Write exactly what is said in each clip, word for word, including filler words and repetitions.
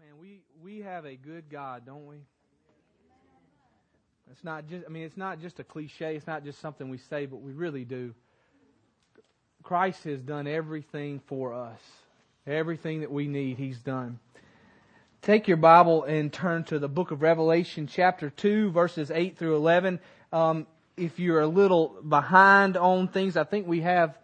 Man, we, we have a good God, don't we? It's not just, I mean, it's not just a cliche. It's not just something we say, but we really do. Christ has done everything for us. Everything that we need, He's done. Take your Bible and turn to the book of Revelation, chapter two, verses eight through eleven. Um, if you're a little behind on things, I think we have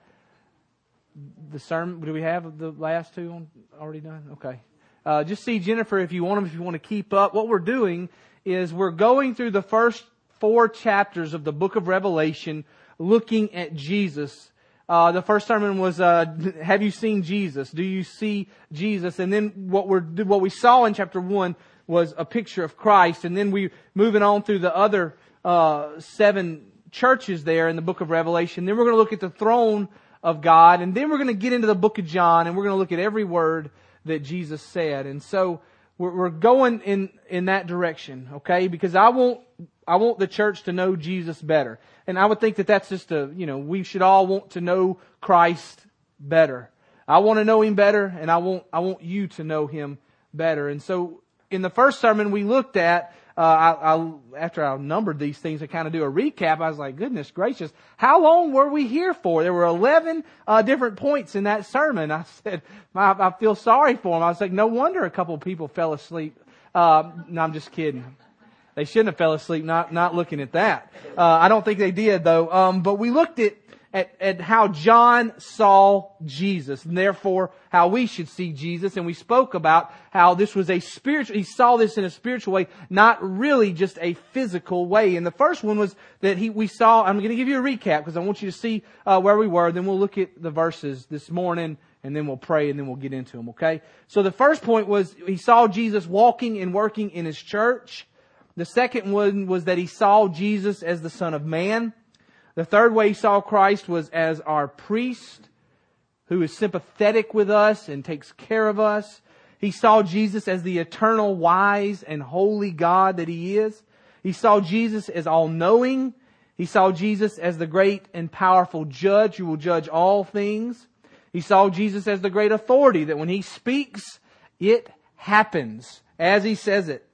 the sermon. Do we have the last two on, already done? Okay. Uh, just see Jennifer if you want them, if you want to keep up. What we're doing is we're going through the first four chapters of the book of Revelation, looking at Jesus. Uh, the first sermon was, uh, have you seen Jesus? Do you see Jesus? And then what we're, what we saw in chapter one was a picture of Christ. And then we, moving on through the other, uh, seven churches there in the book of Revelation. Then we're going to look at the throne of God. And then we're going to get into the book of John, and we're going to look at every word that Jesus said. And so we're, we're going in, in that direction, okay? Because I want, I want the church to know Jesus better. And I would think that that's just a, you know, we should all want to know Christ better. I want to know Him better, and I want, I want you to know Him better. And so in the first sermon we looked at, uh, I, I, after I numbered these things to kind of do a recap, I was like, goodness gracious, how long were we here for? There were eleven uh, different points in that sermon. I said, I, I feel sorry for them. I was like, no wonder a couple of people fell asleep. Uh, no, I'm just kidding. They shouldn't have fell asleep, not, not looking at that. Uh, I don't think they did though. Um, but we looked at, at, at how John saw Jesus, and therefore how we should see Jesus. And we spoke about how this was a spiritual, he saw this in a spiritual way, not really just a physical way. And the first one was that he, we saw, I'm going to give you a recap because I want you to see, uh, where we were. Then we'll look at the verses this morning, and then we'll pray, and then we'll get into them, okay? So the first point was he saw Jesus walking and working in His church. The second one was that he saw Jesus as the Son of Man. The third way he saw Christ was as our priest, who is sympathetic with us and takes care of us. He saw Jesus as the eternal, wise, and holy God that He is. He saw Jesus as all-knowing. He saw Jesus as the great and powerful judge who will judge all things. He saw Jesus as the great authority, that when He speaks, it happens as He says it.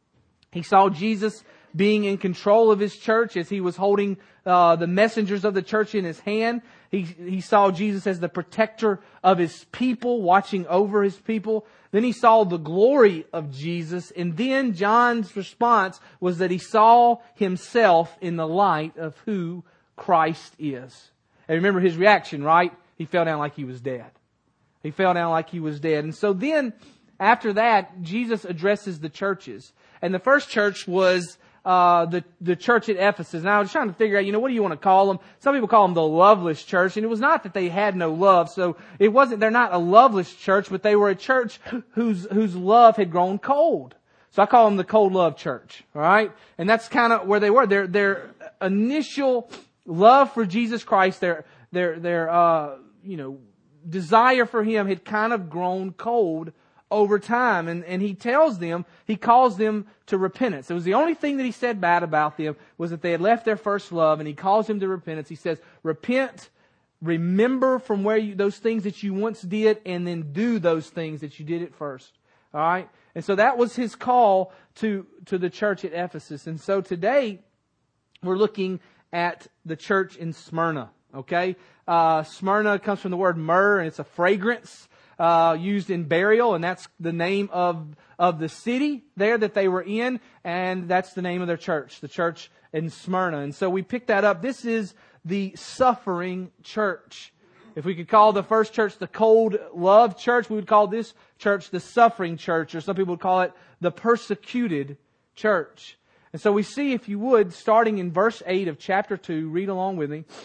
He saw Jesus being in control of His church as He was holding uh, the messengers of the church in His hand. He, he saw Jesus as the protector of His people, watching over His people. Then He saw the glory of Jesus. And then John's response was that he saw himself in the light of who Christ is. And remember his reaction, right? He fell down like he was dead. He fell down like he was dead. And so then, after that, Jesus addresses the churches. And the first church was uh the the church at Ephesus. Now I was trying to figure out, you know, what do you want to call them? Some people call them the loveless church. And it was not that they had no love. So it wasn't, they're not a loveless church, but they were a church whose whose love had grown cold. So I call them the cold love church. All right? And that's kind of where they were. Their their initial love for Jesus Christ, their their their uh you know desire for Him had kind of grown cold over time. And, and he tells them, he calls them to repentance. It was the only thing that he said bad about them was that they had left their first love, and he calls them to repentance. He says, repent, remember from where you, those things that you once did, and then do those things that you did at first. All right. And so that was his call to, to the church at Ephesus. And so today we're looking at the church in Smyrna. Okay. Uh, Smyrna comes from the word myrrh, and it's a fragrance. Uh, used in burial, and that's the name of of the city there that they were in, and that's the name of their church, the church in Smyrna. And so we picked that up. This is the suffering church. If we could call the first church the cold love church, we would call this church the suffering church, or some people would call it the persecuted church. And so we see, if you would, starting in verse eight of chapter two, read along with me.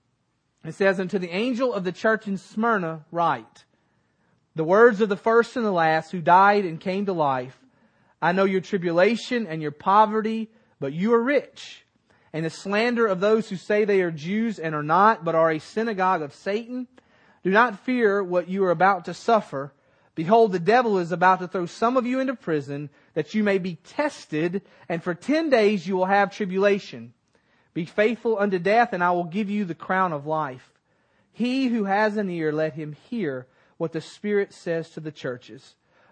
It says, "And to the angel of the church in Smyrna write, the words of the first and the last who died and came to life. I know your tribulation and your poverty, but you are rich. And the slander of those who say they are Jews and are not, but are a synagogue of Satan. Do not fear what you are about to suffer. Behold, the devil is about to throw some of you into prison, that you may be tested, and for ten days you will have tribulation. Be faithful unto death, and I will give you the crown of life. He who has an ear, let him hear what the Spirit says to the churches.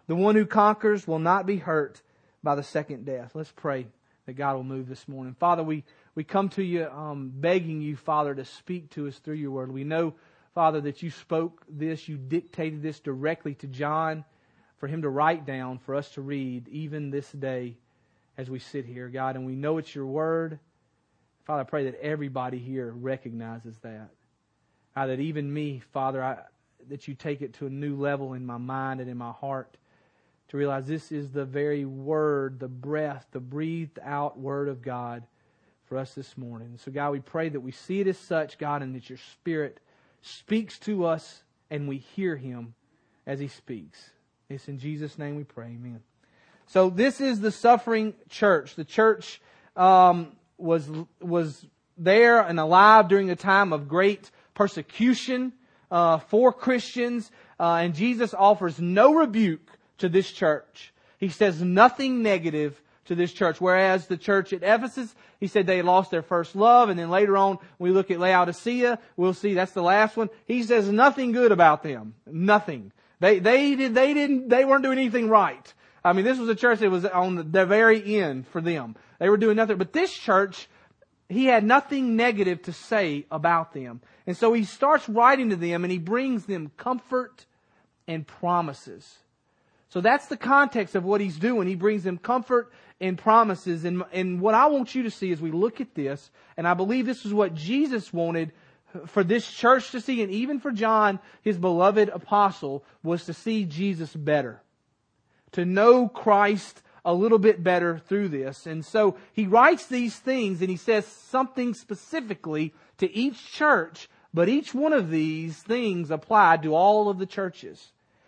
The one who conquers will not be hurt by the second death. Let's pray that God will move this morning. Father, we, we come to you um, begging you, Father, to speak to us through your word. We know, Father, that you spoke this, you dictated this directly to John for him to write down, for us to read even this day as we sit here, God. And we know it's your word. Father, I pray that everybody here recognizes that. God, that even me, Father, I, that you take it to a new level in my mind and in my heart to realize this is the very word, the breath, the breathed out word of God for us this morning. So God, we pray that we see it as such, God, and that your Spirit speaks to us and we hear Him as He speaks. It's in Jesus' name we pray. Amen. So this is the suffering church. The church um, was was there and alive during a time of great persecution uh, for Christians, uh, and Jesus offers no rebuke to this church. He says nothing negative to this church. Whereas the church at Ephesus, he said they lost their first love. And then later on, when we look at Laodicea, we'll see that's the last one. He says nothing good about them. Nothing. They, they did, they didn't, they weren't doing anything right. I mean, this was a church that was on the, the very end for them. They were doing nothing. But this church, he had nothing negative to say about them. And so he starts writing to them and he brings them comfort and promises. So that's the context of what he's doing. He brings them comfort and promises. And, and what I want you to see as we look at this, and I believe this is what Jesus wanted for this church to see, and even for John, his beloved apostle, was to see Jesus better. To know Christ a little bit better through this. And so he writes these things and he says something specifically to each church, but each one of these things applied to all of the churches.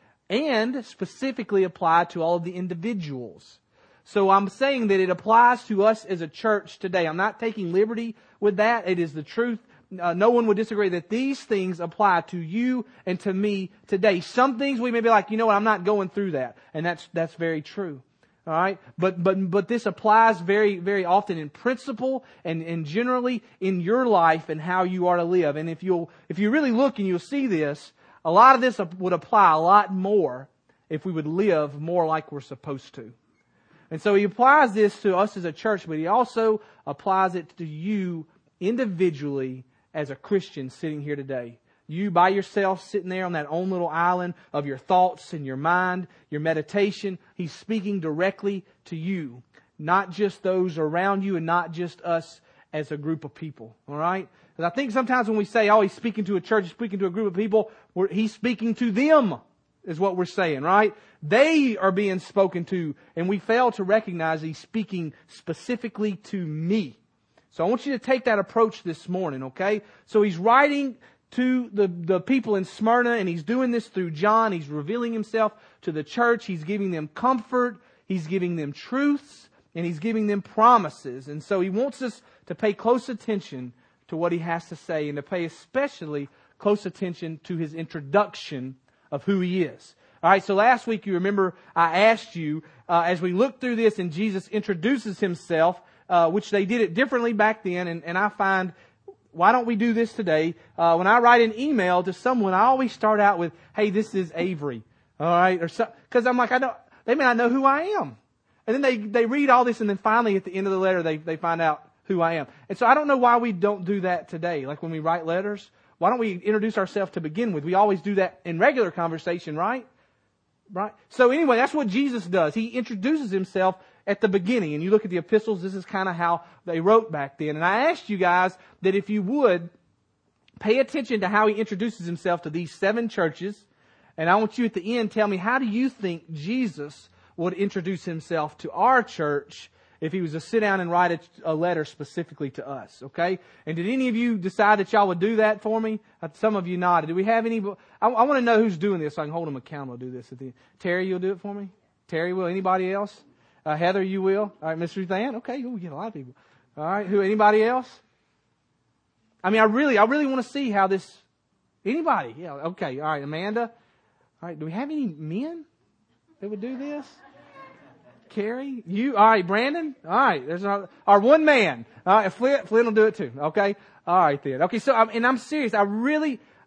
And specifically applied to all of the individuals. So I'm saying that it applies to us as a church today. I'm not taking liberty with that. It is the truth. Uh, no one would disagree that these things apply to you and to me today. Some things we may be like, you know what, I'm not going through that. And that's that's very true. All right? But but but this applies very, very often in principle and, and generally in your life and how you are to live. And if you'll if you really look and you'll see this, a lot of this would apply a lot more if we would live more like we're supposed to. And so he applies this to us as a church, but he also applies it to you individually as a Christian sitting here today. You by yourself sitting there on that own little island of your thoughts and your mind, your meditation. He's speaking directly to you, not just those around you and not just us as a group of people. All right? And I think sometimes when we say, oh, he's speaking to a church, he's speaking to a group of people, we're, he's speaking to them, is what we're saying, right? They are being spoken to, and we fail to recognize he's speaking specifically to me. So I want you to take that approach this morning, okay? So he's writing to the, the people in Smyrna, and he's doing this through John. He's revealing himself to the church. He's giving them comfort. He's giving them truths, and he's giving them promises. And so he wants us to pay close attention to what he has to say, and to pay especially close attention to his introduction of who he is. All right, so last week you remember I asked you, uh, as we look through this and Jesus introduces himself, uh, which they did it differently back then, and, and I find, why don't we do this today? Uh, when I write an email to someone, I always start out with, hey, this is Avery. All right, or so, because I'm like, I don't, they may not know who I am. And then they, they read all this, and then finally at the end of the letter, they, they find out who I am. And so I don't know why we don't do that today. Like when we write letters, why don't we introduce ourselves to begin with? We always do that in regular conversation, right? Right? So anyway, that's what Jesus does. He introduces himself at the beginning. And you look at the epistles, this is kind of how they wrote back then. And I asked you guys that if you would pay attention to how he introduces himself to these seven churches. And I want you at the end tell me, how do you think Jesus would introduce himself to our church if he was to sit down and write a, a letter specifically to us, okay? And did any of you decide that y'all would do that for me? Some of you nodded. Do we have any? I, I want to know who's doing this so I can hold them accountable to do this. At the end. Terry, you'll do it for me? Terry will. Anybody else? Uh, Heather, you will? All right, Miss Ruth Ann? Okay, we get a lot of people. All right, who? Anybody else? I mean, I really, I really want to see how this, anybody? Yeah, okay, all right, Amanda. All right, do we have any men that would do this? Carrie, you, all right, Brandon, all right, there's our, our one man. All right, Flint, Flint will do it too, okay? All right then. Okay, so, I'm, and I'm serious, I really,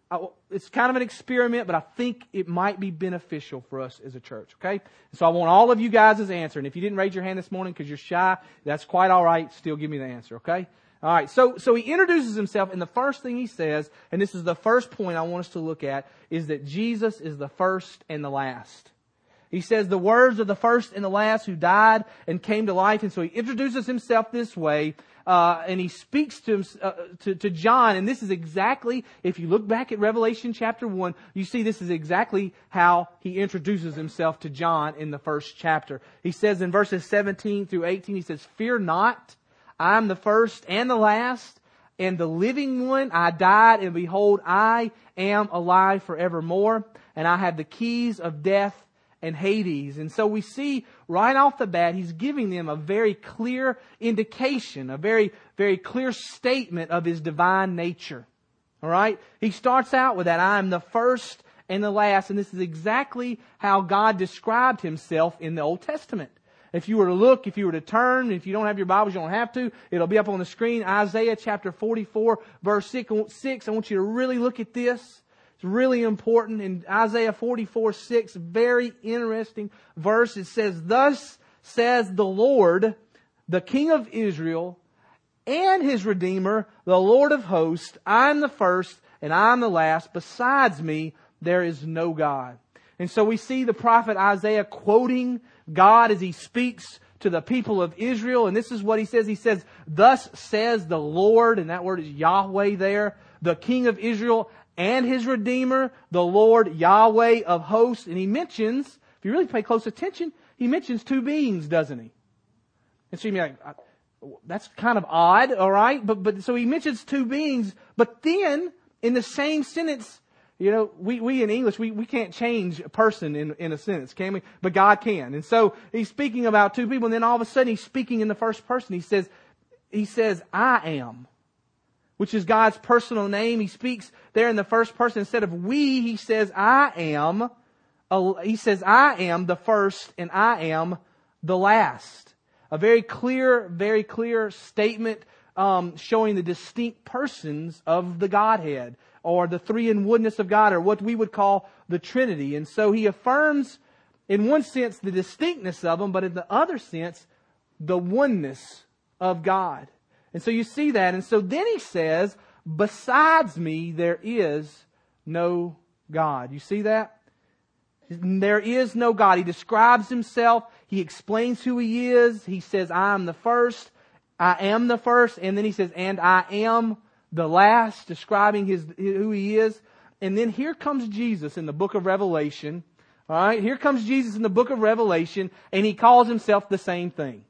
I, it's kind of an experiment, but I think it might be beneficial for us as a church, okay? So I want all of you guys' answer. And if you didn't raise your hand this morning because you're shy, that's quite all right. Still give me the answer, okay? All right, so so he introduces himself, and the first thing he says, and this is the first point I want us to look at, is that Jesus is the first and the last. He says the words of the first and the last who died and came to life, and so he introduces himself this way, uh, and he speaks to, him, uh, to to John, and this is exactly, if you look back at Revelation chapter one, you see this is exactly how he introduces himself to John in the first chapter. He says in verses seventeen through eighteen, he says, "Fear not, I am the first and the last, and the living one. I died, and behold, I am alive forevermore, and I have the keys of death and Hades." And so we see right off the bat, he's giving them a very clear indication, a very, very clear statement of his divine nature. All right? He starts out with that, I am the first and the last, and this is exactly how God described himself in the Old Testament. If you were to look, if you were to turn, if you don't have your Bibles, you don't have to. It'll be up on the screen. Isaiah chapter forty-four, verse six. I want you to really look at this. It's really important. In Isaiah forty-four, six, very interesting verse. It says, "Thus says the Lord, the King of Israel, and His Redeemer, the Lord of hosts, I am the first and I am the last. Besides me, there is no God." And so we see the prophet Isaiah quoting God as he speaks to the people of Israel. And this is what he says. He says, "Thus says the Lord," and that word is Yahweh there, "the King of Israel and His Redeemer, the Lord Yahweh of hosts." And he mentions, if you really pay close attention, he mentions two beings, doesn't he? And so you're like, that's kind of odd, all right? But, but so he mentions two beings, but then in the same sentence, you know, we, we in English, we, we can't change a person in, in a sentence, can we? But God can. And so he's speaking about two people, and then all of a sudden he's speaking in the first person. He says, he says, "I am," which is God's personal name. He speaks there in the first person. Instead of we, he says, "I am." He says, "I am the first and I am the last." A very clear, very clear statement um, showing the distinct persons of the Godhead, or the three-in-oneness of God, or what we would call the Trinity. And so he affirms, in one sense, the distinctness of them, but in the other sense, the oneness of God. And so you see that. And so then he says, "Besides me, there is no God." You see that? There is no God. He describes himself. He explains who he is. He says, "I am the first. I am the first." And then he says, "And I am the last," describing his who he is. And then here comes Jesus in the book of Revelation. All right, here comes Jesus in the book of Revelation, and he calls himself the same thing.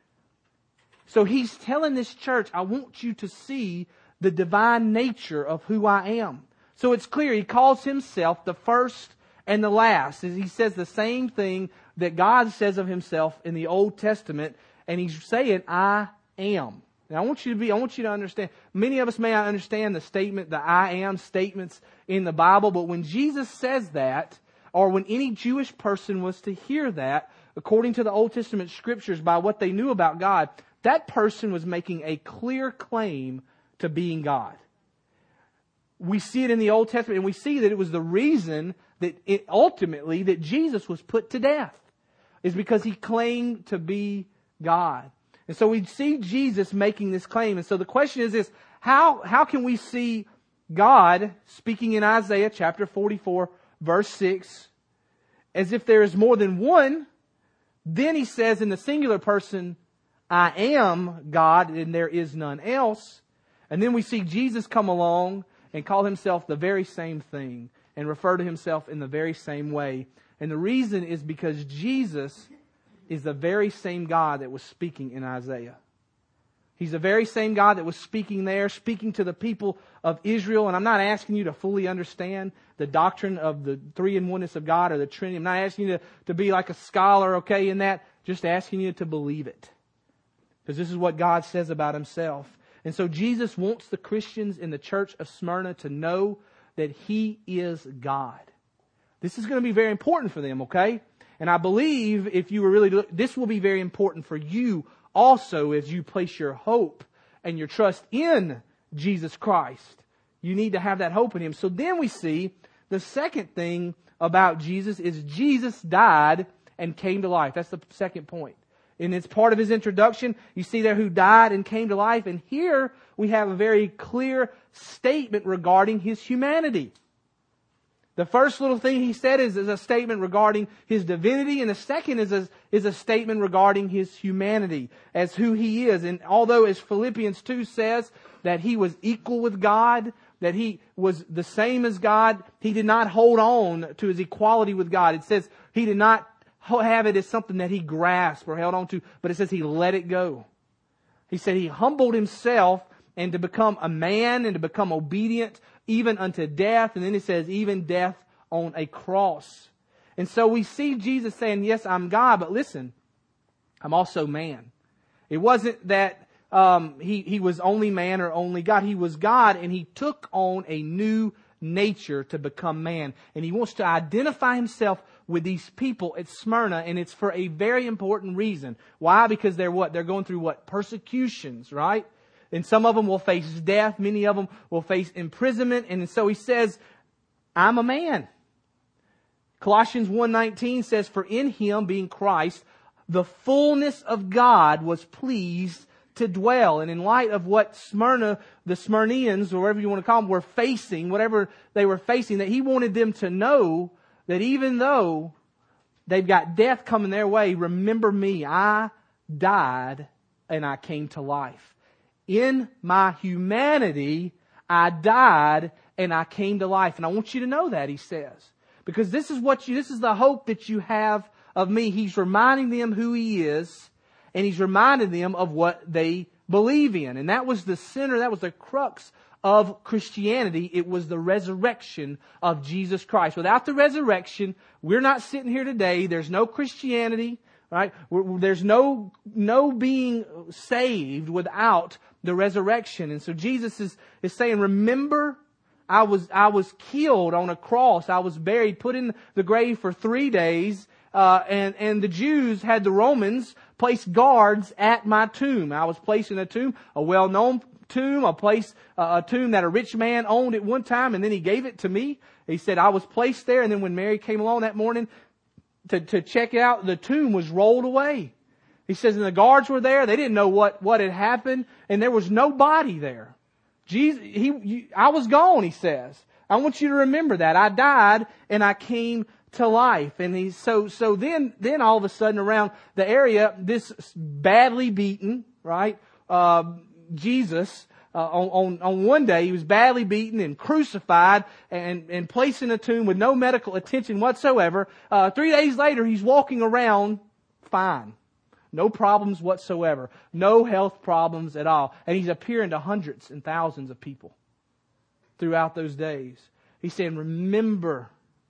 So he's telling this church, I want you to see the divine nature of who I am. So it's clear, he calls himself the first and the last. He says the same thing that God says of himself in the Old Testament, and he's saying, "I am." Now, I want you to be, I want you to understand, many of us may not understand the statement, the "I am" statements in the Bible, but when Jesus says that, or when any Jewish person was to hear that, according to the Old Testament scriptures, by what they knew about God, that person was making a clear claim to being God. We see it in the Old Testament, and we see that it was the reason that it, ultimately that Jesus was put to death, is because he claimed to be God. And so we see Jesus making this claim. And so the question is this, how, how can we see God speaking in Isaiah chapter forty-four, verse six, as if there is more than one? Then he says in the singular person, "I am God and there is none else." And then we see Jesus come along and call himself the very same thing and refer to himself in the very same way. And the reason is because Jesus is the very same God that was speaking in Isaiah. He's the very same God that was speaking there, speaking to the people of Israel. And I'm not asking you to fully understand the doctrine of the three-in-oneness of God or the Trinity. I'm not asking you to, to be like a scholar, okay, in that. Just asking you to believe it. Because this is what God says about himself. And so Jesus wants the Christians in the church of Smyrna to know that He is God. This is going to be very important for them, okay? And I believe if you were really, this will be very important for you also as you place your hope and your trust in Jesus Christ. You need to have that hope in Him. So then we see the second thing about Jesus is Jesus died and came to life. That's the second point. And it's part of His introduction. You see there who died and came to life. And here we have a very clear statement regarding His humanity. The first little thing He said is, is a statement regarding His divinity. And the second is a, is a statement regarding His humanity as who He is. And although, as Philippians two says, that He was equal with God, that He was the same as God, He did not hold on to His equality with God. It says He did not have it as something that He grasped or held on to, but it says He let it go. He said He humbled Himself and to become a man and to become obedient even unto death. And then it says even death on a cross. And so we see Jesus saying, yes, I'm God, but listen, I'm also man. It wasn't that um, he, he was only man or only God. He was God, and He took on a new nature to become man. And He wants to identify Himself with these people at Smyrna, and it's for a very important reason. Why? Because they're what? They're going through what? Persecutions, right? And some of them will face death. Many of them will face imprisonment. And so He says, I'm a man. Colossians one nineteen says, for in Him, being Christ, the fullness of God was pleased to dwell. And in light of what Smyrna, the Smyrnians, or whatever you want to call them, were facing, whatever they were facing, that He wanted them to know that even though they've got death coming their way, remember me, I died and I came to life. In my humanity, I died and I came to life. And I want you to know that, He says. Because this is what you, this is the hope that you have of me. He's reminding them who He is, and He's reminding them of what they believe in. And that was the center, that was the crux of Christianity. It was the resurrection of Jesus Christ. Without the resurrection, we're not sitting here today. There's no Christianity, right? We're, there's no, no being saved without the resurrection. And so Jesus is, is saying, remember, I was, I was killed on a cross. I was buried, put in the grave for three days. Uh, and, and the Jews had the Romans place guards at my tomb. I was placed in a tomb, a well-known tomb, a place, uh, a tomb that a rich man owned at one time, and then he gave it to me. He said I was placed there, and then when Mary came along that morning to, to check it out, the tomb was rolled away. He says, and the guards were there. They didn't know what, what had happened, and there was no body there. Jesus, he, you, I was gone, He says. I want you to remember that. I died, and I came to life. And he, so, so then, then all of a sudden around the area, this badly beaten, right, uh, Jesus, uh, on, on, on one day, He was badly beaten and crucified and, and placed in a tomb with no medical attention whatsoever. Uh, three days later, He's walking around fine. No problems whatsoever. No health problems at all. And He's appearing to hundreds and thousands of people throughout those days. He's saying, remember,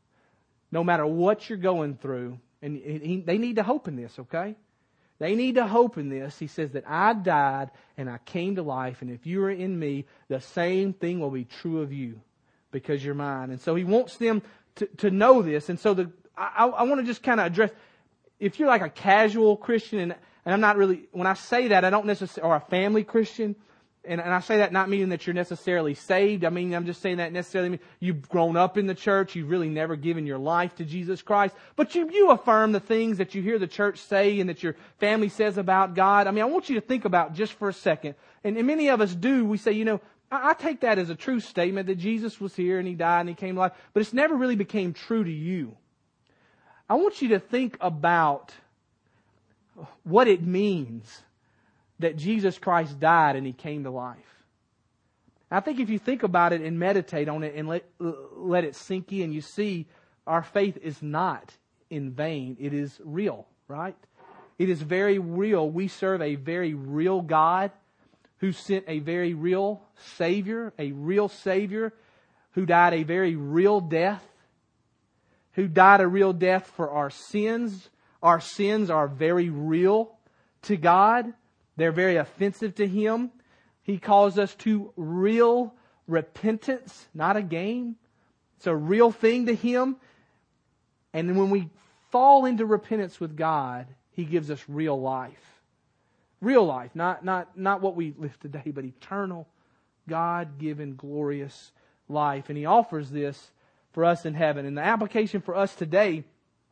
no matter what you're going through, and he, they need to hope in this, okay? They need to hope in this. He says that I died and I came to life, and if you are in me, the same thing will be true of you because you're mine. And so He wants them to, to know this. And so the I, I want to just kind of address, if you're like a casual Christian, and, and I'm not really, when I say that, I don't necessarily, or a family Christian, And, and I say that not meaning that you're necessarily saved. I mean, I'm just saying that necessarily mean you've grown up in the church. You've really never given your life to Jesus Christ. But you, you affirm the things that you hear the church say and that your family says about God. I mean, I want you to think about just for a second. And, and many of us do. We say, you know, I, I take that as a true statement that Jesus was here and He died and He came to life. But it's never really became true to you. I want you to think about what it means that Jesus Christ died and He came to life. I think if you think about it and meditate on it and let, let it sink in, you see our faith is not in vain. It is real, right? It is very real. We serve a very real God who sent a very real Savior, a real Savior who died a very real death, who died a real death for our sins. Our sins are very real to God. They're very offensive to Him. He calls us to real repentance, not a game. It's a real thing to Him. And when we fall into repentance with God, He gives us real life. Real life, not, not, not what we live today, but eternal, God-given, glorious life, and He offers this for us in heaven. And the application for us today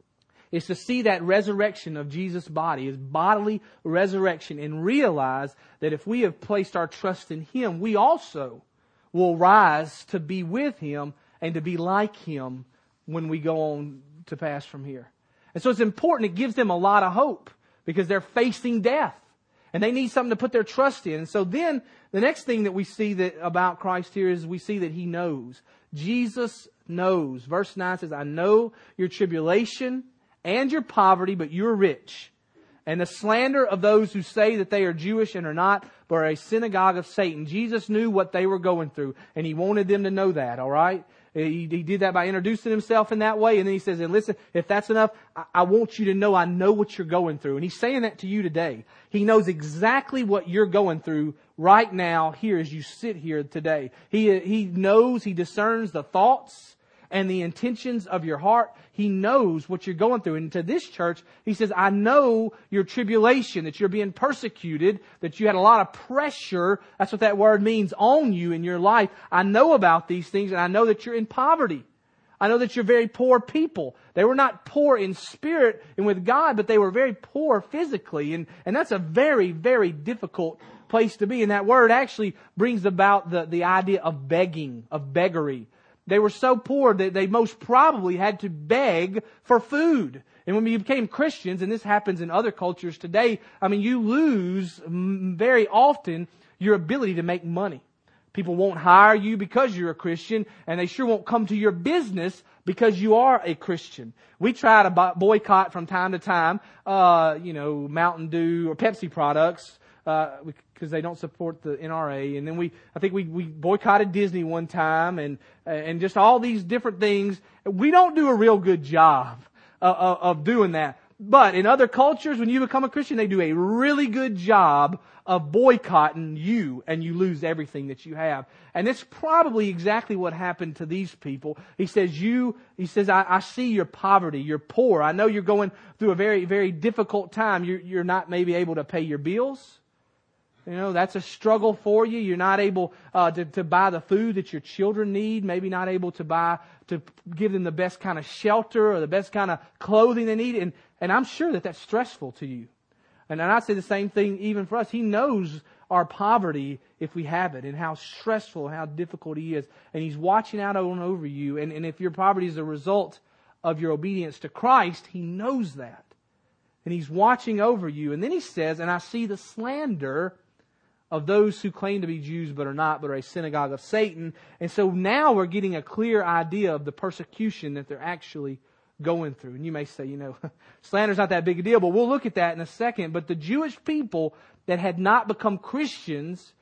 is to see that resurrection of Jesus' body, His bodily resurrection, and realize that if we have placed our trust in Him, we also will rise to be with Him and to be like Him when we go on to pass from here. And so it's important. It gives them a lot of hope because they're facing death and they need something to put their trust in. And so then the next thing that we see that about Christ here is we see that He knows. Jesus knows. Verse nine says, I know your tribulation and your poverty, but you're rich. And the slander of those who say that they are Jewish and are not, but are a synagogue of Satan. Jesus knew what they were going through, and He wanted them to know that, all right? He, he did that by introducing Himself in that way, and then He says, and listen, if that's enough, I, I want you to know I know what you're going through. And He's saying that to you today. He knows exactly what you're going through right now here as you sit here today. He, he knows, He discerns the thoughts and the intentions of your heart. He knows what you're going through. And to this church, He says, I know your tribulation, that you're being persecuted, that you had a lot of pressure. That's what that word means, on you in your life. I know about these things, and I know that you're in poverty. I know that you're very poor people. They were not poor in spirit and with God, but they were very poor physically. And, and that's a very, very difficult place to be. And that word actually brings about the, the idea of begging, of beggary. They were so poor that they most probably had to beg for food. And when you became Christians, and this happens in other cultures today, I mean, you lose very often your ability to make money. People won't hire you because you're a Christian, and they sure won't come to your business because you are a Christian. We try to boycott from time to time, uh, you know, Mountain Dew or Pepsi products, uh, because they don't support the N R A. And then we, I think we, we boycotted Disney one time, and, and just all these different things. We don't do a real good job of, of doing that. But in other cultures, when you become a Christian, they do a really good job of boycotting you, and you lose everything that you have. And it's probably exactly what happened to these people. He says, you, he says, I, I see your poverty. You're poor. I know you're going through a very, very difficult time. You're, you're not maybe able to pay your bills. You know, that's a struggle for you. You're not able uh, to, to buy the food that your children need. Maybe not able to buy, to give them the best kind of shelter or the best kind of clothing they need. And, and I'm sure that that's stressful to you. And I'd say the same thing even for us. He knows our poverty if we have it, and how stressful, how difficult He is. And He's watching out on over you. And, and if your poverty is a result of your obedience to Christ, He knows that. And He's watching over you. And then He says, and I see the slander of those who claim to be Jews but are not, but are a synagogue of Satan. And so now we're getting a clear idea of the persecution that they're actually going through. And you may say, you know, slander's not that big a deal, but we'll look at that in a second. But the Jewish people that had not become Christians,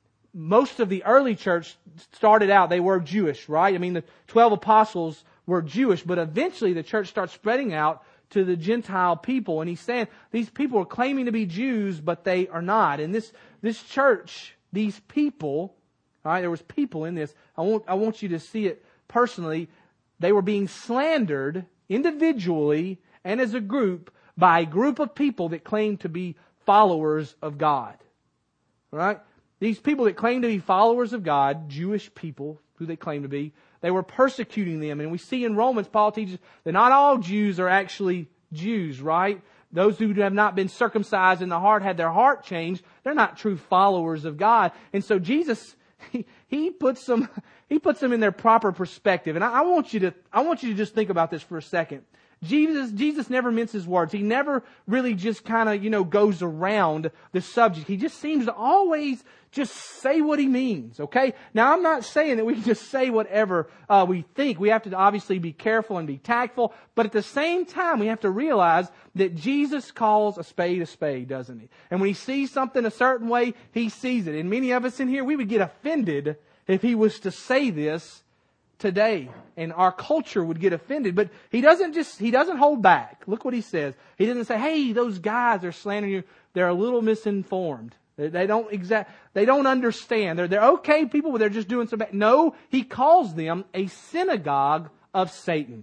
most of the early church started out, they were Jewish, right? I mean, the twelve apostles were Jewish, but eventually the church starts spreading out to the Gentile people. And He's saying these people are claiming to be Jews, but they are not. And this, this church, these people, all right, there was people in this. I want, I want you to see it personally. They were being slandered individually and as a group by a group of people that claimed to be followers of God. All right? These people that claimed to be followers of God, Jewish people who they claim to be, they were persecuting them. And we see in Romans, Paul teaches that not all Jews are actually Jews, right? Those who have not been circumcised in the heart, had their heart changed, they're not true followers of God. And so Jesus, he, he puts them, he puts them in their proper perspective. And I, I want you to, I want you to just think about this for a second. Jesus, Jesus never minces words. He never really just kind of, you know, goes around the subject. He just seems to always just say what He means, okay? Now, I'm not saying that we can just say whatever uh, we think. We have to obviously be careful and be tactful. But at the same time, we have to realize that Jesus calls a spade a spade, doesn't He? And when He sees something a certain way, He sees it. And many of us in here, we would get offended if He was to say this today, and our culture would get offended. But He doesn't just, He doesn't hold back. Look what He says. He doesn't say, hey, those guys are slandering you. They're a little misinformed. They, they don't exact, they don't understand. They're, they're okay people, but they're just doing some bad. No, He calls them a synagogue of Satan.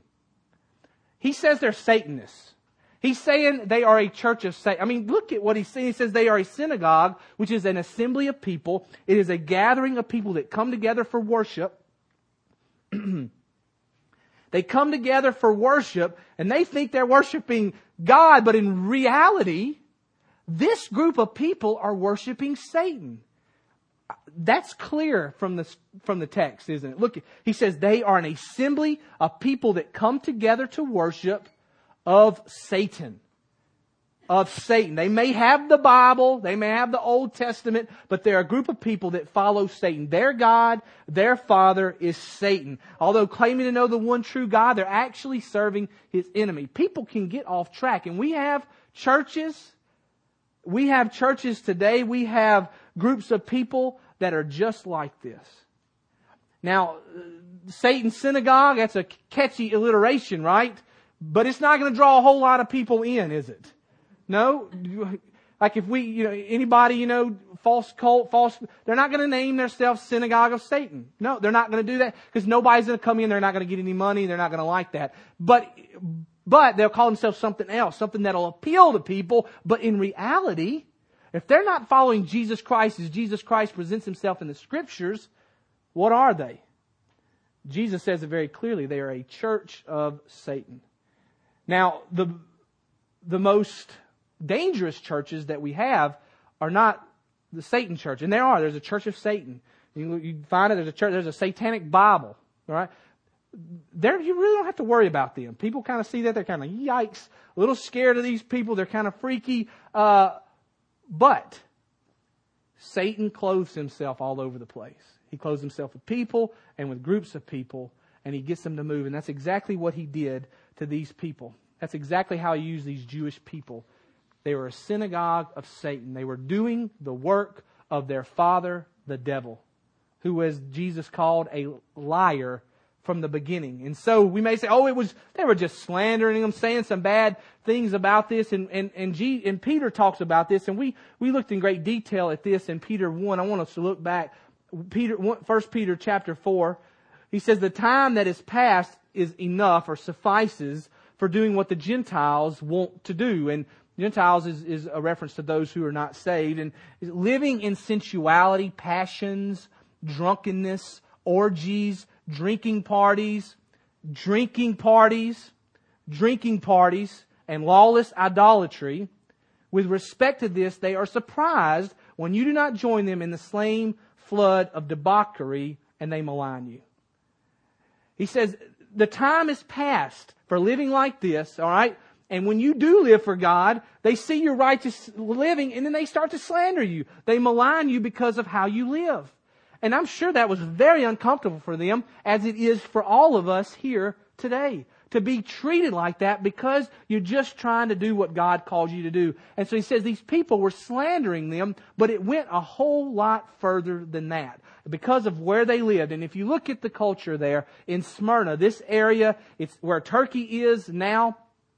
He says they're Satanists. He's saying they are a church of Satan. I mean, look at what He's saying. He says they are a synagogue, which is an assembly of people. It is a gathering of people that come together for worship. They come together for worship, and they think they're worshiping God, but in reality, this group of people are worshiping Satan. That's clear from the, from the text, isn't it? Look, he says they are an assembly of people that come together to worship of Satan. Of Satan. They may have the Bible, they may have the Old Testament, but they're a group of people that follow Satan. Their God, their father is Satan. Although claiming to know the one true God, they're actually serving his enemy. People can get off track, and we have churches, we have churches today, we have groups of people that are just like this. Now, Satan's synagogue, that's a catchy alliteration, right? But it's not going to draw a whole lot of people in, is it? No? Like if we, you know, anybody, you know, false cult, false, they're not going to name themselves Synagogue of Satan. No, they're not going to do that because nobody's going to come in. They're not going to get any money. They're not going to like that. But, but they'll call themselves something else, something that'll appeal to people. But in reality, if they're not following Jesus Christ as Jesus Christ presents himself in the Scriptures, what are they? Jesus says it very clearly. They are a church of Satan. Now, the, the most dangerous churches that we have are not the Satan church. And there are. There's a church of Satan. You, you find it, there's a church, there's a satanic Bible. All right? There, you really don't have to worry about them. People kind of see that. They're kind of, yikes, a little scared of these people. They're kind of freaky. Uh, but Satan clothes himself all over the place. He clothes himself with people and with groups of people, and he gets them to move. And that's exactly what he did to these people. That's exactly how he used these Jewish people. They were a synagogue of Satan. They were doing the work of their father, the devil, who was Jesus called a liar from the beginning. And so we may say, oh, it was, they were just slandering them, saying some bad things about this. And, and, and, G, and Peter talks about this. And we, we looked in great detail at this in Peter one. I want us to look back. Peter, First Peter chapter four. He says, the time that is past is enough or suffices for doing what the Gentiles want to do. And Gentiles is, is a reference to those who are not saved. And living in sensuality, passions, drunkenness, orgies, drinking parties, drinking parties, drinking parties, and lawless idolatry. With respect to this, they are surprised when you do not join them in the same flood of debauchery and they malign you. He says, the time is past for living like this, all right? And when you do live for God, they see your righteous living and then they start to slander you. They malign you because of how you live. And I'm sure that was very uncomfortable for them, as it is for all of us here today. To be treated like that because you're just trying to do what God calls you to do. And so he says these people were slandering them, but it went a whole lot further than that because of where they lived. And if you look at the culture there in Smyrna, this area, it's where Turkey is now.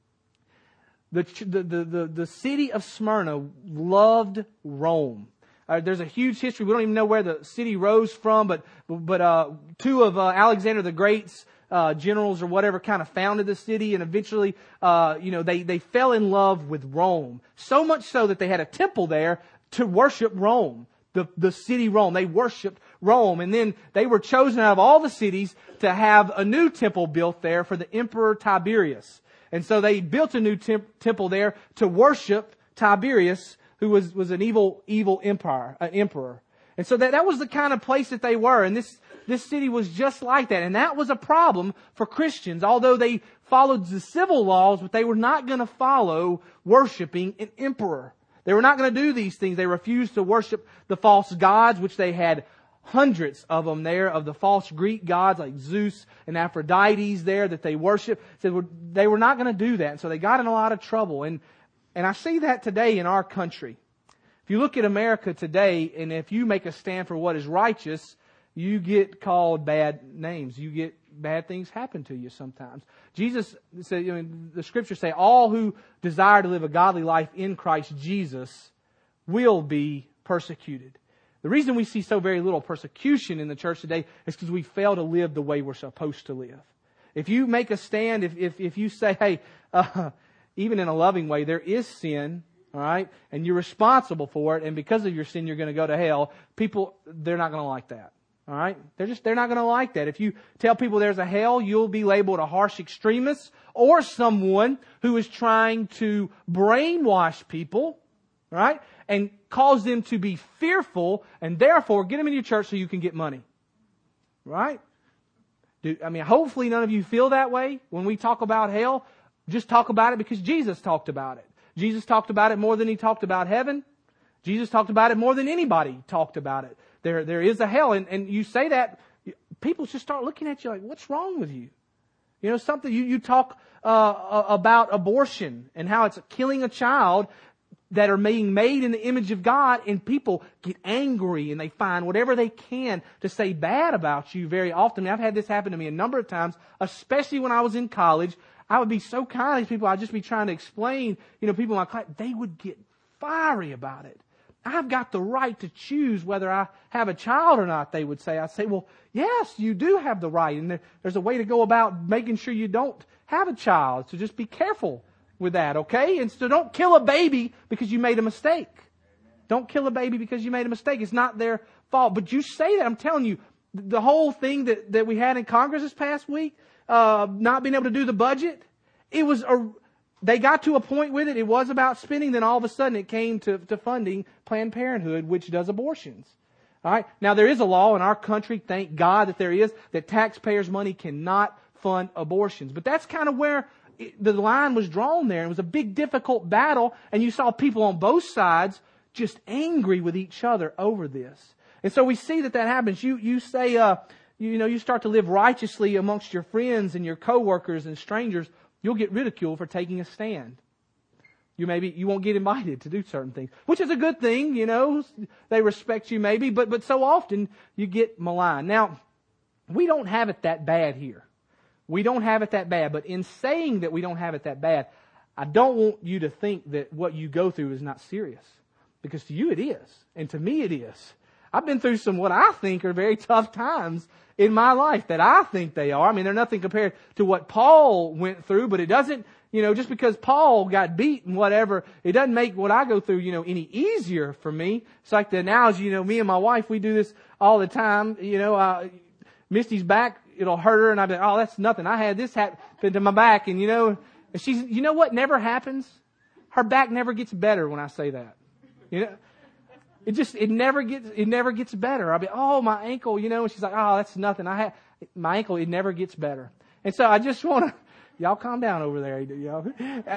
The, the, the, the, the city of Smyrna loved Rome. Uh, there's a huge history. We don't even know where the city rose from, but but uh, two of uh, Alexander the Great's uh, generals or whatever kind of founded the city, and eventually, uh, you know, they they fell in love with Rome. So much so that they had a temple there to worship Rome, the the city Rome. They worshipped Rome, and then they were chosen out of all the cities to have a new temple built there for the Emperor Tiberius. And so they built a new temp- temple there to worship Tiberius, who was, was an evil, evil empire, an emperor. And so that, that was the kind of place that they were. And this, this city was just like that. And that was a problem for Christians. Although they followed the civil laws, but they were not going to follow worshiping an emperor. They were not going to do these things. They refused to worship the false gods, which they had hundreds of them there, of the false Greek gods like Zeus and Aphrodite there that they worship. Said they were not going to do that. And so they got in a lot of trouble. And And I see that today in our country. If you look at America today, and if you make a stand for what is righteous, you get called bad names. You get bad things happen to you sometimes. Jesus said, you know, the Scriptures say, all who desire to live a godly life in Christ Jesus will be persecuted. The reason we see so very little persecution in the church today is because we fail to live the way we're supposed to live. If you make a stand, if if, if you say, hey, uh, even in a loving way, there is sin, all right, and you're responsible for it, and because of your sin, you're going to go to hell. People, they're not going to like that. All right? They're just, they're not going to like that. If you tell people there's a hell, you'll be labeled a harsh extremist or someone who is trying to brainwash people, right? And cause them to be fearful and therefore get them in your church so you can get money. Right? Do, I mean, hopefully none of you feel that way when we talk about hell. Just talk about it because Jesus talked about it. Jesus talked about it more than He talked about heaven. Jesus talked about it more than anybody talked about it. There, there is a hell, and, and you say that, people just start looking at you like, what's wrong with you? You know, something, you, you talk uh, about abortion and how it's killing a child that are being made in the image of God, and people get angry and they find whatever they can to say bad about you very often. I've had this happen to me a number of times, especially when I was in college. I would be so kind to these people, I'd just be trying to explain, you know, people in my class, they would get fiery about it. I've got the right to choose whether I have a child or not, they would say. I say, well, yes, you do have the right. And there, there's a way to go about making sure you don't have a child. So just be careful with that, okay? And so don't kill a baby because you made a mistake. Don't kill a baby because you made a mistake. It's not their fault. But you say that, I'm telling you, the whole thing that, that we had in Congress this past week, uh, not being able to do the budget, it was a... They got to a point with it, it was about spending, then all of a sudden it came to, to funding Planned Parenthood, which does abortions. All right. Now there is a law in our country, thank God that there is, that taxpayers' money cannot fund abortions. But that's kind of where it, the line was drawn there. It was a big, difficult battle, and you saw people on both sides just angry with each other over this. And so we see that that happens. You you say, uh, you, you know, you start to live righteously amongst your friends and your coworkers and strangers. You'll get ridiculed for taking a stand. You maybe you won't get invited to do certain things, which is a good thing, you know. They respect you maybe, but but so often you get maligned. Now, we don't have it that bad here. We don't have it that bad. But in saying that we don't have it that bad, I don't want you to think that what you go through is not serious. Because to you it is. And to me it is. I've been through some what I think are very tough times in my life that I think they are. I mean, they're nothing compared to what Paul went through, but it doesn't, you know, just because Paul got beat and whatever, it doesn't make what I go through, you know, any easier for me. It's like the analogy, you know, me and my wife, we do this all the time. You know, uh, Misty's back, it'll hurt her, and I'll be like, oh, that's nothing. I had this happen to my back, and you know, she's, you know what never happens? Her back never gets better when I say that. You know? It just, it never gets, it never gets better. I'll be, oh, my ankle, you know, and she's like, oh, that's nothing. I have, my ankle, it never gets better. And so I just want to, y'all calm down over there. Y'all.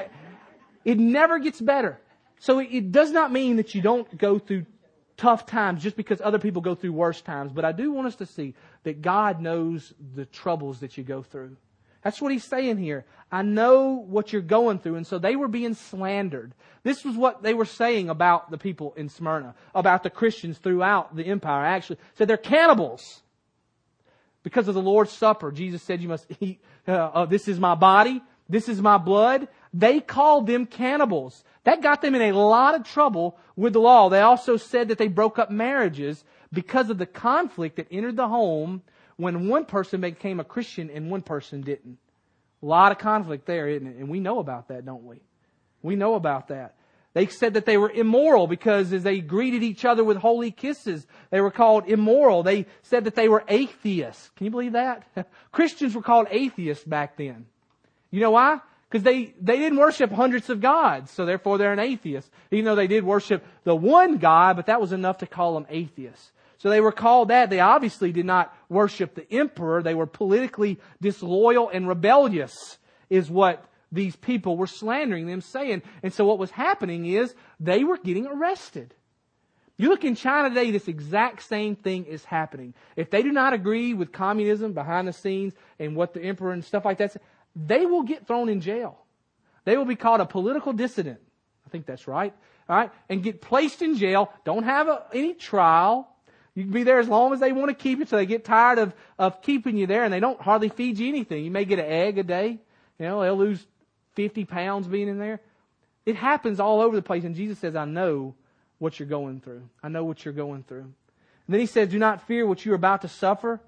It never gets better. So it, it does not mean that you don't go through tough times just because other people go through worse times. But I do want us to see that God knows the troubles that you go through. That's what He's saying here. I know what you're going through. And so they were being slandered. This was what they were saying about the people in Smyrna, about the Christians throughout the empire. Actually, said they're cannibals. Because of the Lord's Supper, Jesus said you must eat, uh, uh, this is my body, this is my blood. They called them cannibals. That got them in a lot of trouble with the law. They also said that they broke up marriages because of the conflict that entered the home when one person became a Christian and one person didn't. A lot of conflict there, isn't it? And we know about that, don't we? We know about that. They said that they were immoral because as they greeted each other with holy kisses, they were called immoral. They said that they were atheists. Can you believe that? Christians were called atheists back then. You know why? Because they, they didn't worship hundreds of gods, so therefore they're an atheist. Even though they did worship the one God, but that was enough to call them atheists. So they were called that. They obviously did not worship the emperor. They were politically disloyal and rebellious, is what these people were slandering them, saying. And so what was happening is they were getting arrested. You look in China today, this exact same thing is happening. If they do not agree with communism behind the scenes and what the emperor and stuff like that, they will get thrown in jail. They will be called a political dissident. I think that's right. All right. And get placed in jail. Don't have a, any trial. You can be there as long as they want to keep you, so they get tired of, of keeping you there, and they don't hardly feed you anything. You may get an egg a day. You know, they'll lose fifty pounds being in there. It happens all over the place, and Jesus says, I know what you're going through. I know what you're going through. And then He says, do not fear what you are about to suffer.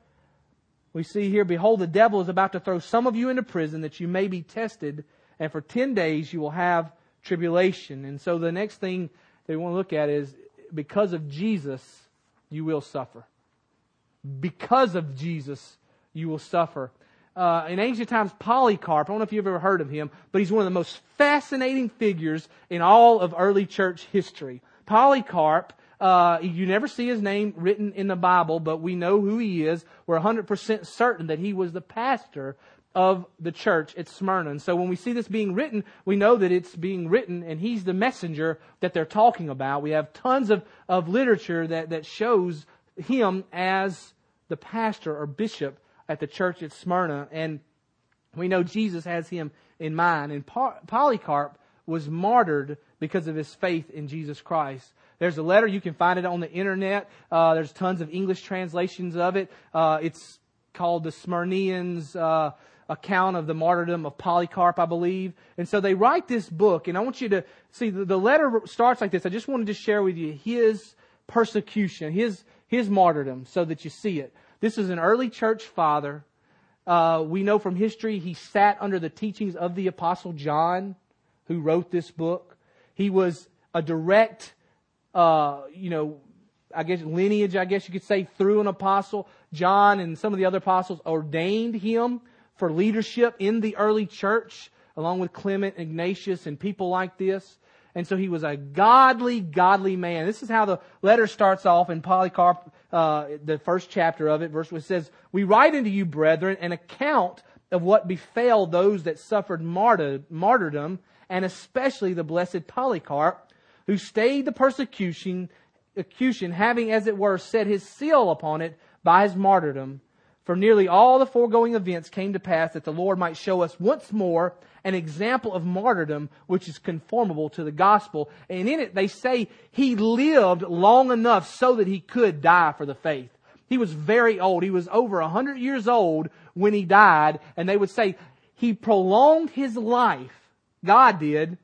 We see here, behold, the devil is about to throw some of you into prison that you may be tested, and for ten days you will have tribulation. And so the next thing that we want to look at is, because of Jesus, you will suffer. because of Jesus, you will suffer. Uh, in ancient times, Polycarp, I don't know if you've ever heard of him, but he's one of the most fascinating figures in all of early church history. Polycarp, uh, you never see his name written in the Bible, but we know who he is. We're one hundred percent certain that he was the pastor of the church at Smyrna. And so when we see this being written, we know that it's being written and he's the messenger that they're talking about. We have tons of, of literature that, that shows him as the pastor or bishop at the church at Smyrna. And we know Jesus has him in mind. And Polycarp was martyred because of his faith in Jesus Christ. There's a letter. You can find it on the internet. Uh, there's tons of English translations of it. Uh, it's called the Smyrnians' uh, account of the martyrdom of Polycarp, I believe. And so they write this book. And I want you to see, the, the letter starts like this. I just wanted to share with you his persecution, his, his martyrdom, so that you see it. This is an early church father. Uh, we know from history he sat under the teachings of the Apostle John, who wrote this book. He was a direct, uh, you know, I guess lineage, I guess you could say, through an apostle. John and some of the other apostles ordained him for leadership in the early church, along with Clement, Ignatius, and people like this. And so he was a godly, godly man. This is how the letter starts off in Polycarp, uh, the first chapter of it, verse one says, "We write unto you, brethren, an account of what befell those that suffered martyr, martyrdom, and especially the blessed Polycarp, who stayed the persecution, persecution, having, as it were, set his seal upon it by his martyrdom. For nearly all the foregoing events came to pass that the Lord might show us once more an example of martyrdom which is conformable to the gospel." And in it they say he lived long enough so that he could die for the faith. He was very old. He was over one hundred years old when he died. And they would say he prolonged his life, God did,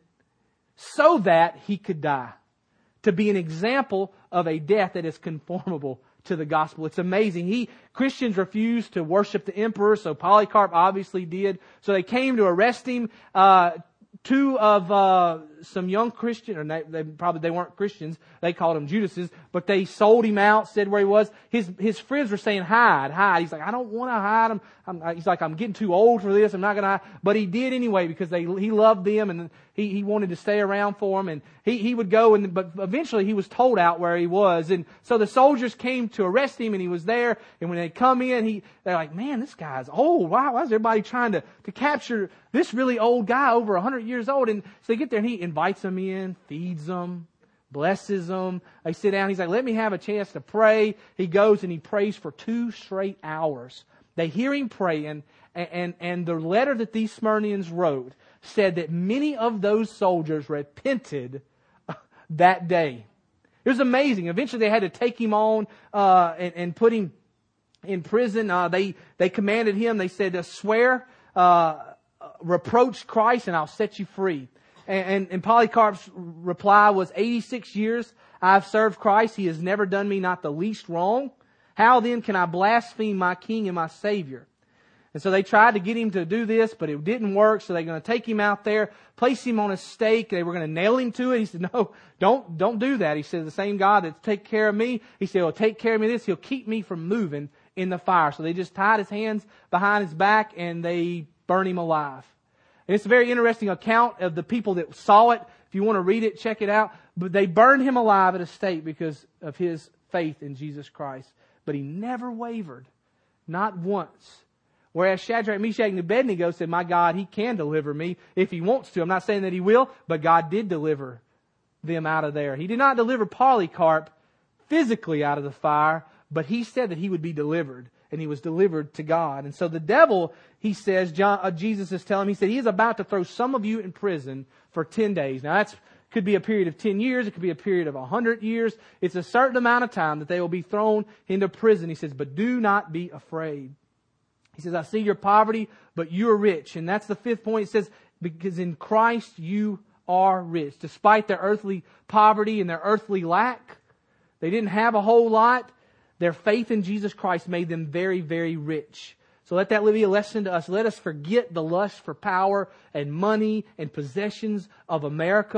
so that he could die. To be an example of a death that is conformable to the gospel. It's amazing. He Christians refused to worship the emperor, so Polycarp obviously did. So they came to arrest him. Uh, two of uh, some young Christians, or they, they probably they weren't Christians. They called them Judases, but they sold him out. Said where he was. His his friends were saying, "Hide, hide." He's like, "I don't want to hide him." I'm, he's like, "I'm getting too old for this. I'm not going to hide." But he did anyway because they he loved them and he he wanted to stay around for them. And he he would go and but eventually he was told out where he was. And so the soldiers came to arrest him and he was there. And when they come in, he they're like, "Man, this guy's old. Why why is everybody trying to to capture this really old guy over one hundred years old?" And so they get there and he invites them in, feeds them, blesses them. They sit down. He's like, "Let me have a chance to pray." He goes and he prays for two straight hours. They hear him praying, and, and, and the letter that these Smyrnians wrote said that many of those soldiers repented that day. It was amazing. Eventually they had to take him on uh, and, and put him in prison. Uh, they, they commanded him, they said, swear, uh, reproach Christ and I'll set you free. And, and, and Polycarp's reply was, eighty-six years I've served Christ. He has never done me not the least wrong. How then can I blaspheme my King and my Savior? And so they tried to get him to do this, but it didn't work. So they're going to take him out there, place him on a stake. They were going to nail him to it. He said, "No, don't, don't do that." He said, "The same God that take care of me," he said, "will take care of me this. He'll keep me from moving in the fire." So they just tied his hands behind his back and they burned him alive. And it's a very interesting account of the people that saw it. If you want to read it, check it out. But they burned him alive at a stake because of his faith in Jesus Christ. But he never wavered. Not once. Whereas Shadrach, Meshach, and Abednego said, "My God, He can deliver me if He wants to." I'm not saying that He will, but God did deliver them out of there. He did not deliver Polycarp physically out of the fire, but He said that he would be delivered. And he was delivered to God. And so the devil, he says, John, uh, Jesus is telling him, he said, he is about to throw some of you in prison for ten days. Now that's could be a period of ten years. It could be a period of one hundred years. It's a certain amount of time that they will be thrown into prison. He says, "But do not be afraid." He says, "I see your poverty, but you are rich." And that's the fifth point. It says, because in Christ you are rich. Despite their earthly poverty and their earthly lack, they didn't have a whole lot. Their faith in Jesus Christ made them very, very rich. So let that be a lesson to us. Let us forget the lust for power and money and possessions of America.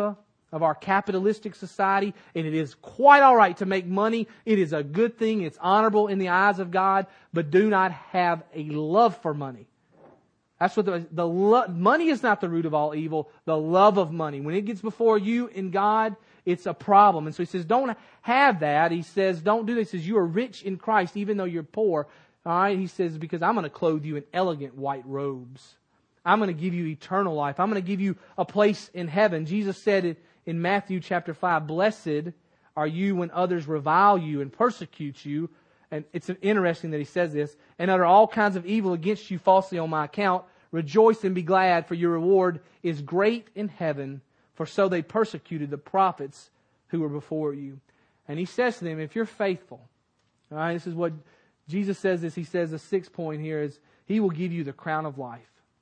of our capitalistic society, and it is quite all right to make money. It is a good thing. It's honorable in the eyes of God, but do not have a love for money. That's what the, the lo- money is not the root of all evil. The love of money. When it gets before you and God, it's a problem. And so he says, don't have that. He says, don't do this. He says, you are rich in Christ, even though you're poor. All right. He says, because I'm going to clothe you in elegant white robes. I'm going to give you eternal life. I'm going to give you a place in heaven. Jesus said it in Matthew chapter five, blessed are you when others revile you and persecute you. And it's interesting that he says this. And utter all kinds of evil against you falsely on my account. Rejoice and be glad, for your reward is great in heaven. For so they persecuted the prophets who were before you. And he says to them, if you're faithful, all right, this is what Jesus says this. He says the sixth point here is He will give you the crown of life.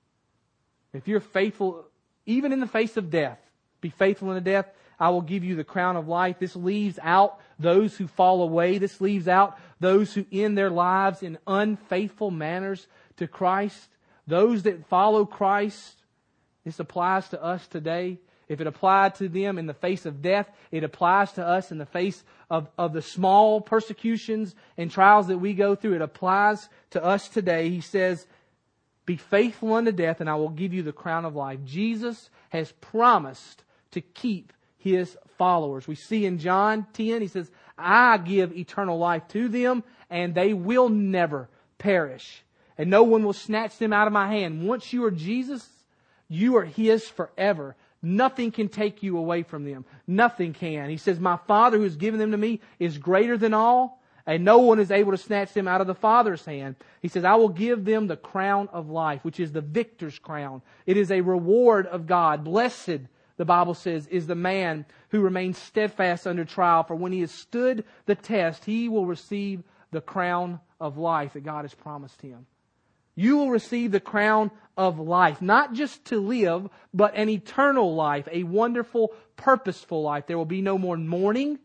If you're faithful, even in the face of death, be faithful in the death, I will give you the crown of life. This leaves out those who fall away. This leaves out those who end their lives in unfaithful manners to Christ. Those that follow Christ, this applies to us today. If it applied to them in the face of death, it applies to us in the face of, of the small persecutions and trials that we go through. It applies to us today. He says, be faithful unto death, and I will give you the crown of life. Jesus has promised to keep His followers. We see in John ten, He says, I give eternal life to them, and they will never perish. And no one will snatch them out of my hand. Once you are Jesus, you are His forever. Nothing can take you away from them. Nothing can. He says, my Father who has given them to me is greater than all, and no one is able to snatch them out of the Father's hand. He says, I will give them the crown of life, which is the victor's crown. It is a reward of God. Blessed, the Bible says, is the man who remains steadfast under trial, for when he has stood the test, he will receive the crown of life that God has promised him. You will receive the crown of life, not just to live, but an eternal life, a wonderful, purposeful life. There will be no more mourning,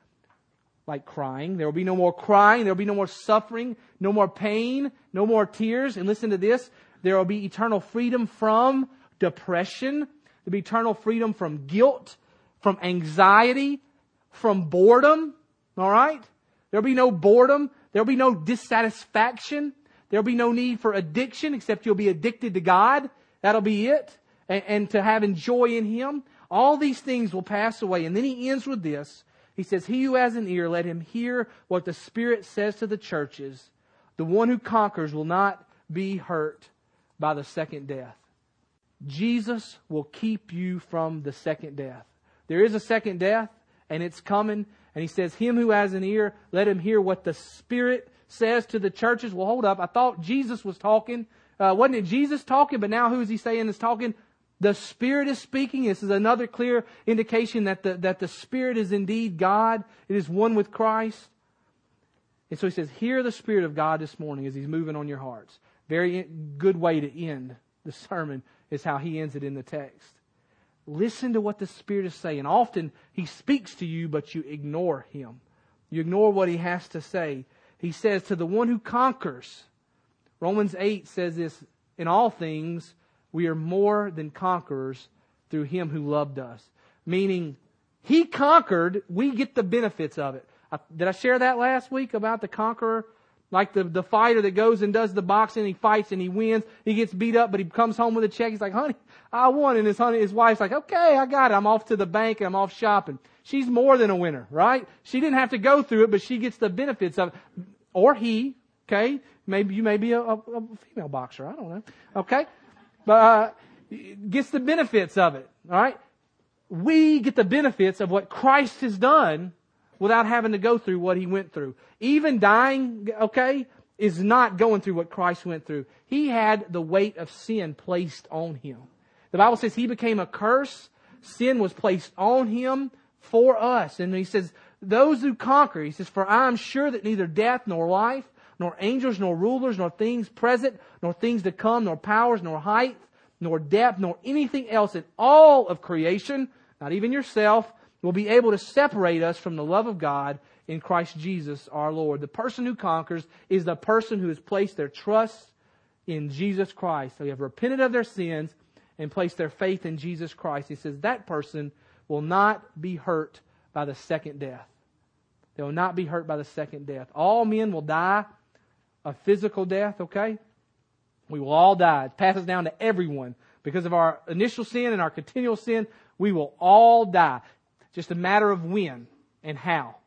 like crying. There will be no more crying. There will be no more suffering, no more pain, no more tears. And listen to this, there will be eternal freedom from depression. There will be eternal freedom from guilt, from anxiety, from boredom. All right? There will be no boredom. There will be no dissatisfaction. There'll be no need for addiction, except you'll be addicted to God. That'll be it. And, and to have enjoy in Him. All these things will pass away. And then He ends with this. He says, he who has an ear, let him hear what the Spirit says to the churches. The one who conquers will not be hurt by the second death. Jesus will keep you from the second death. There is a second death, and it's coming. And He says, him who has an ear, let him hear what the Spirit says to the churches. Well, hold up. I thought Jesus was talking. Uh, wasn't it Jesus talking? But now who is He saying is talking? The Spirit is speaking. This is another clear indication that the, that the Spirit is indeed God. It is one with Christ. And so He says, hear the Spirit of God this morning as He's moving on your hearts. Very good way to end the sermon is how He ends it in the text. Listen to what the Spirit is saying. Often He speaks to you, but you ignore Him. You ignore what He has to say. He says, to the one who conquers. Romans eight says this, in all things we are more than conquerors through Him who loved us. Meaning, He conquered, we get the benefits of it. I, did I share that last week about the conqueror? Like the, the fighter that goes and does the boxing, he fights and he wins. He gets beat up, but he comes home with a check. He's like, honey, I won. And his honey, his wife's like, okay, I got it. I'm off to the bank and I'm off shopping. She's more than a winner, right? She didn't have to go through it, but she gets the benefits of it. Or he, okay? Maybe you may be a, a, a female boxer. I don't know. Okay? But uh, gets the benefits of it, all right? We get the benefits of what Christ has done without having to go through what He went through. Even dying, okay, is not going through what Christ went through. He had the weight of sin placed on Him. The Bible says He became a curse. Sin was placed on Him for us. And He says, those who conquer, He says, for I am sure that neither death nor life, nor angels, nor rulers, nor things present, nor things to come, nor powers, nor height, nor depth, nor anything else in all of creation, not even yourself, will be able to separate us from the love of God in Christ Jesus our Lord. The person who conquers is the person who has placed their trust in Jesus Christ. They have repented of their sins and place their faith in Jesus Christ, He says that person will not be hurt by the second death. They will not be hurt by the second death. All men will die a physical death, okay? We will all die. It passes down to everyone. Because of our initial sin and our continual sin, we will all die. Just a matter of when and how.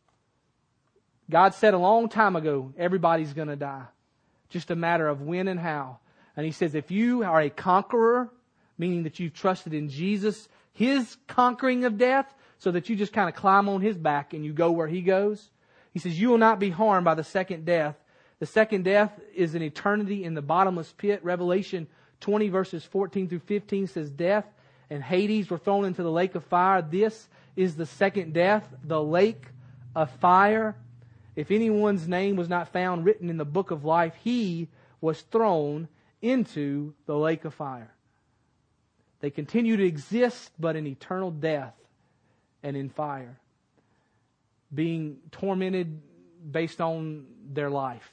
God said a long time ago, everybody's going to die. Just a matter of when and how. And He says, if you are a conqueror, meaning that you've trusted in Jesus, His conquering of death, so that you just kind of climb on His back and you go where He goes, He says, you will not be harmed by the second death. The second death is an eternity in the bottomless pit. Revelation twenty verses fourteen through fifteen says, death and Hades were thrown into the lake of fire. This is the second death, the lake of fire. If anyone's name was not found written in the book of life, he was thrown into the lake of fire. They continue to exist, but in eternal death and in fire, being tormented based on their life.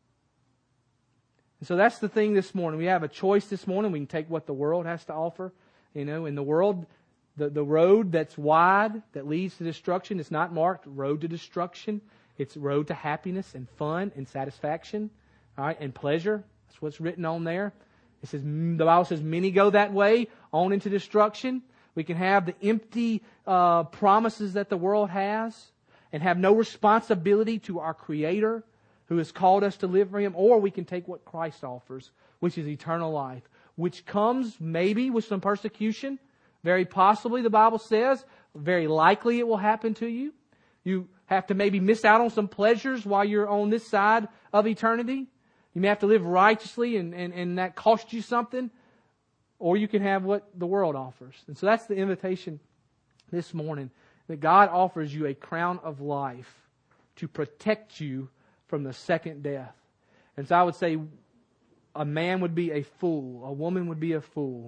And so that's the thing this morning. We have a choice this morning. We can take what the world has to offer. You know, in the world, the, the road that's wide, that leads to destruction, it's not marked road to destruction. It's road to happiness and fun and satisfaction, all right, and pleasure. That's what's written on there. It says, the Bible says, many go that way, on into destruction. We can have the empty uh, promises that the world has and have no responsibility to our Creator who has called us to live for Him. Or we can take what Christ offers, which is eternal life, which comes maybe with some persecution. Very possibly, the Bible says, very likely it will happen to you. You have to maybe miss out on some pleasures while you're on this side of eternity. You may have to live righteously and, and, and that costs you something. Or you can have what the world offers. And so that's the invitation this morning. That God offers you a crown of life to protect you from the second death. And so I would say a man would be a fool. A woman would be a fool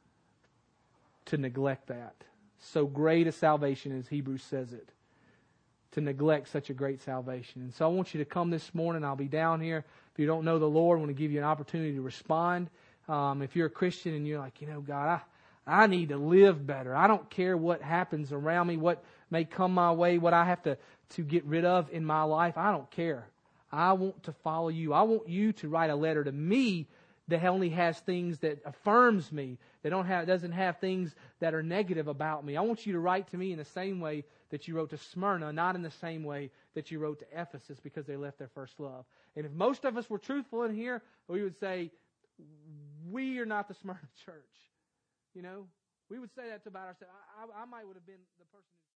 to neglect that. So great a salvation as Hebrews says it. To neglect such a great salvation. And so I want you to come this morning. I'll be down here. If you don't know the Lord, I want to give you an opportunity to respond. Um, if you're a Christian and you're like, you know, God, I, I need to live better. I don't care what happens around me, what may come my way, what I have to, to get rid of in my life. I don't care. I want to follow You. I want You to write a letter to me that only has things that affirms me, that don't have, doesn't have things that are negative about me. I want You to write to me in the same way that You wrote to Smyrna, not in the same way that You wrote to Ephesus, because they left their first love. And if most of us were truthful in here, we would say, we are not the Smyrna church. You know, we would say that about ourselves. I, I, I might would have been the person who